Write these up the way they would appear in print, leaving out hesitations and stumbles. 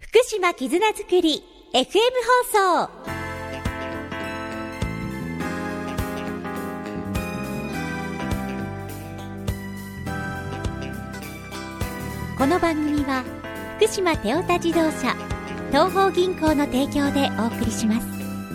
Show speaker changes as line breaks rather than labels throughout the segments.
福島絆づくり FM 放送。この番組は福島テオタ自動車東邦銀行の提供でお送りします。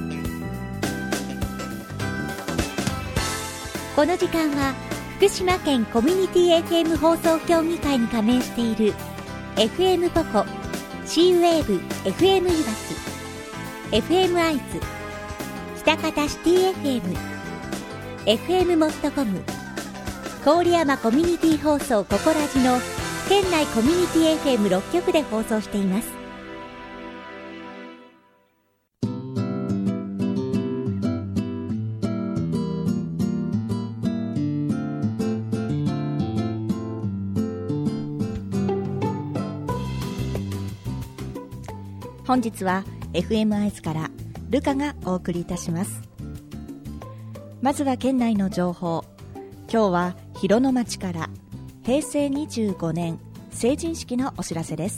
この時間は福島県コミュニティ FM 放送協議会に加盟している FM ポコ、C ウェーブ FM いわき、 FM アイズ、北方シティ FM、 FM モットコム、郡山コミュニティ放送ココラジの県内コミュニティ FM6 局で放送しています。本日は FM アイズからルカがお送りいたします。まずは県内の情報。今日は広野町から平成25年成人式のお知らせです。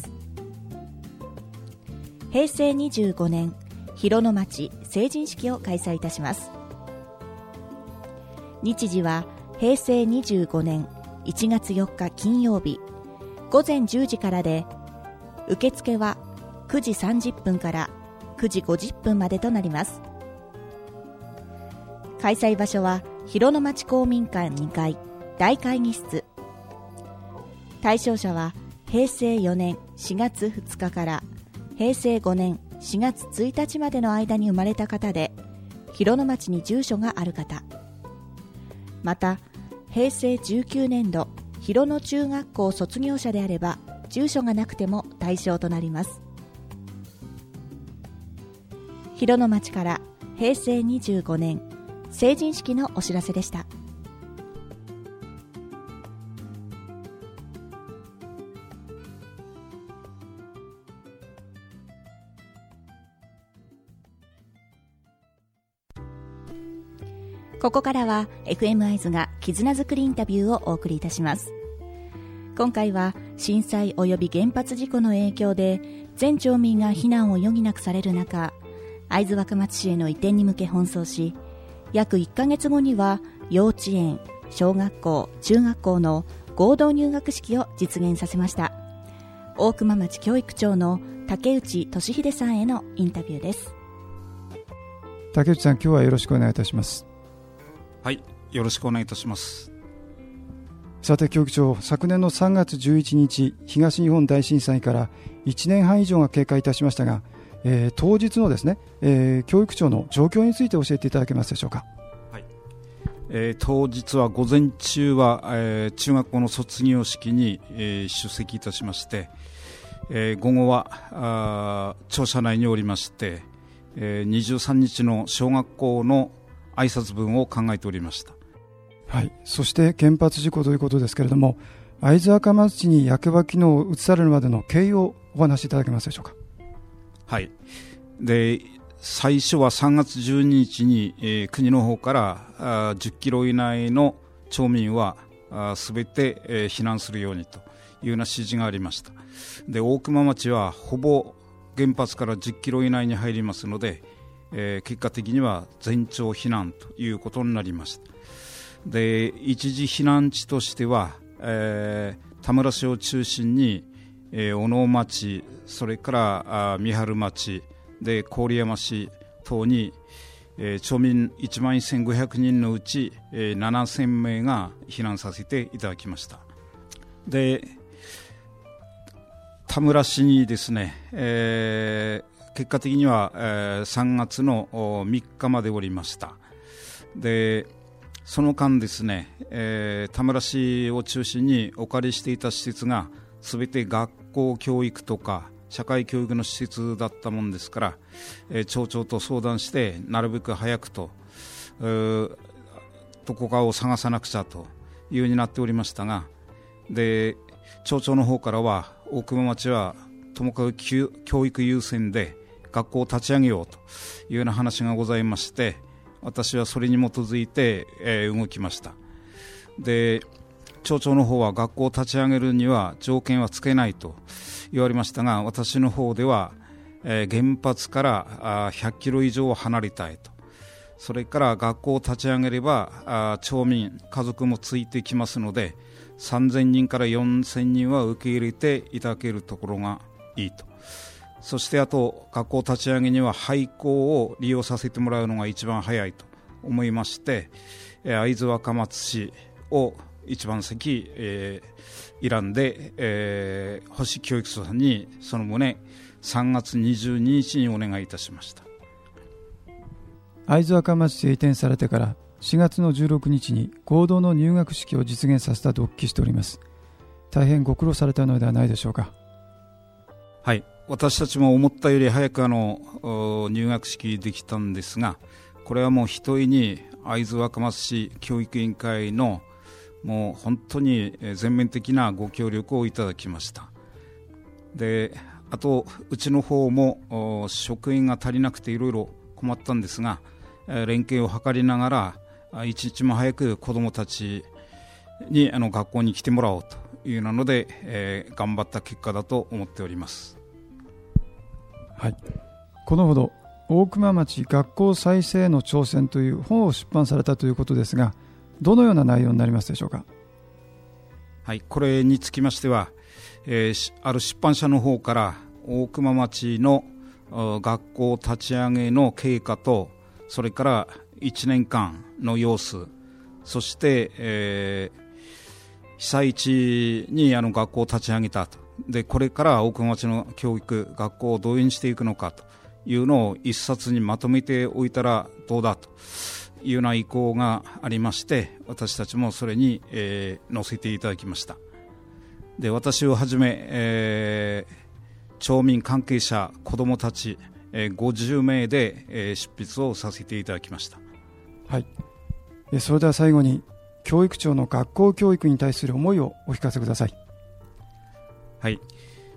平成25年広野町成人式を開催いたします。日時は平成25年1月4日金曜日午前10時からで、受付は9時30分から9時50分までとなります。開催場所は広野町公民館2階大会議室。対象者は平成4年4月2日から平成5年4月1日までの間に生まれた方で、広野町に住所がある方、また平成19年度広野中学校卒業者であれば住所がなくても対象となります。広野町から平成25年成人式のお知らせでした。ここからは FM アイズが絆づくりインタビューをお送りいたします。今回は震災及び原発事故の影響で全町民が避難を余儀なくされる中、会津若松市への移転に向け奔走し、約1ヶ月後には幼稚園、小学校、中学校の合同入学式を実現させました。大熊町教育長の竹内俊秀さんへのインタビューです。
竹内さん、今日はよろしくお願いいたします。
はい、よろしくお願いいたします。
さて教育長、昨年の3月11日東日本大震災から1年半以上が経過いたしましたが、当日のですね、教育長の状況について教えていただけますでしょうか。
はい、当日は午前中は、中学校の卒業式に、出席いたしまして、午後は庁舎内におりまして、23日の小学校の挨拶文を考えておりました。
はい、そして原発事故ということですけれども、会津若松市に役場機能を移されるまでの経緯をお話しいただけますでしょうか。
はい、で最初は3月12日に、国の方から10キロ以内の町民はすべて、避難するようにというような指示がありました。で大熊町はほぼ原発から10キロ以内に入りますので、結果的には全町避難ということになりました。で一時避難地としては、田村市を中心に、小野町、それから三春町で郡山市等に、町民11,500人のうち、7,000名が避難させていただきました。で田村市にですね、結果的には、3月の3日までおりました。でその間ですね、田村市を中心にお借りしていた施設がすべて学校教育とか社会教育の施設だったもんですから、町長と相談してなるべく早くとどこかを探さなくちゃというようになっておりましたが、で町長の方からは大熊町はともかく教育優先で学校を立ち上げようというような話がございまして、私はそれに基づいて、動きました。で町長の方は学校を立ち上げるには条件はつけないと言われましたが、私の方では、原発から100キロ以上離れたいと。それから学校を立ち上げれば町民家族もついてきますので、3000人から4000人は受け入れていただけるところがいいと。そしてあと学校立ち上げには廃校を利用させてもらうのが一番早いと思いまして、会津若松市を一番先、選んで、星教育所さんにその旨3月22日にお願いいたしました。
会津若松市へ移転されてから4月の16日に合同の入学式を実現させたとお聞きしております。大変ご苦労されたのではないでしょうか。
はい、私たちも思ったより早く入学式できたんですが、これはもうひとえに会津若松市教育委員会のもう本当に全面的なご協力をいただきました。で、あとうちの方も職員が足りなくていろいろ困ったんですが、連携を図りながら一日も早く子どもたちに学校に来てもらおうというので、頑張った結果だと思っております。
はい、このほど大熊町学校再生への挑戦という本を出版されたということですが、どのような内容になりますでしょうか。
はい、これにつきましては、ある出版社の方から大熊町の学校立ち上げの経過と、それから1年間の様子、そして、被災地に学校を立ち上げたと。で、これから大熊町の教育学校をどういうふうにしていくのかというのを一冊にまとめておいたらどうだというような意向がありまして、私たちもそれに、載せていただきました。で、私をはじめ、町民関係者子どもたち、50名で、執筆をさせていただきました。
はい、それでは最後に教育長の学校教育に対する思いをお聞かせください。
はい、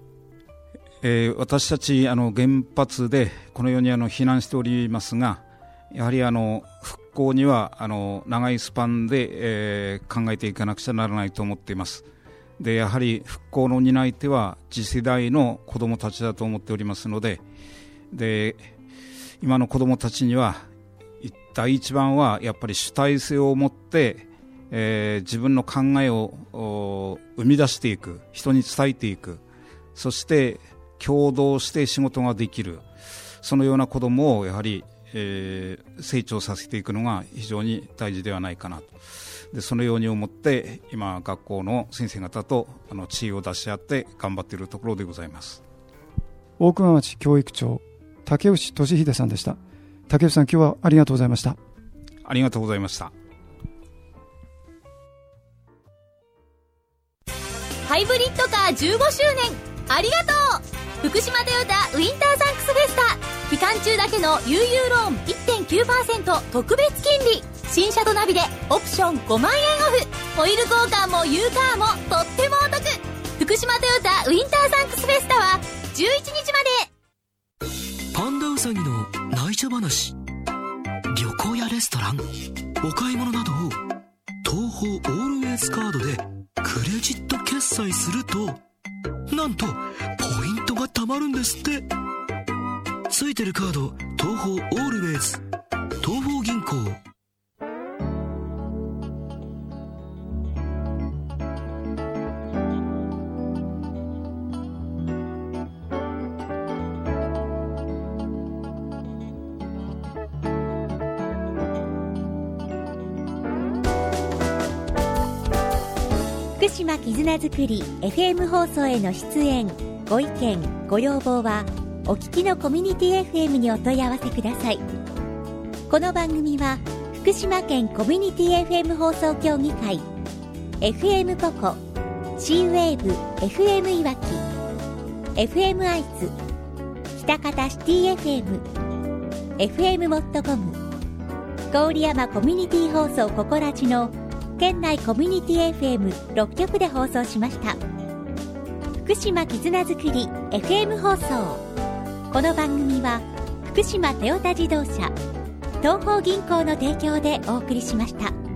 私たち原発でこのように避難しておりますが、やはり復興には長いスパンで、考えていかなくちゃならないと思っています。で、やはり復興の担い手は次世代の子どもたちだと思っておりますので、今の子どもたちには第一番はやっぱり主体性を持って、自分の考えを生み出していく、人に伝えていく、そして共同して仕事ができる、そのような子どもをやはり、成長させていくのが非常に大事ではないかなと。で、そのように思って今学校の先生方と知恵を出し合って頑張っているところでございます。
大熊町教育長竹内俊秀さんでした。竹内さん、今日はありがとうございました。
ありがとうございました。
ハイブリッドカー15周年ありがとう。福島トヨタウィンターサンクスフェスタ、期間中だけの悠々ローン 1.9% 特別金利、新車とナビでオプション5万円オフ、オイル交換もユーカーもとってもお得。福島トヨタウィンターサンクスフェスタは11日まで。
パンダウサギの内緒話、旅行やレストラン、お買い物などを東宝オールウェイズカードでクレジット決済すると、なんとポイントが貯まるんですって。ついてるカード東宝オールウェイズ、東宝銀行。
福島絆づくり FM 放送への出演、ご意見ご要望はお聞きのコミュニティ FM にお問い合わせください。この番組は福島県コミュニティ FM 放送協議会、 FM ポコ、 C-WAVE FM いわき、 FM 愛知、北方シティ FM、 FM モットコム、郡山コミュニティ放送ココラジの県内コミュニティ FM6 局で放送しました。福島絆づくり FM 放送。この番組は福島トヨタ自動車、東邦銀行の提供でお送りしました。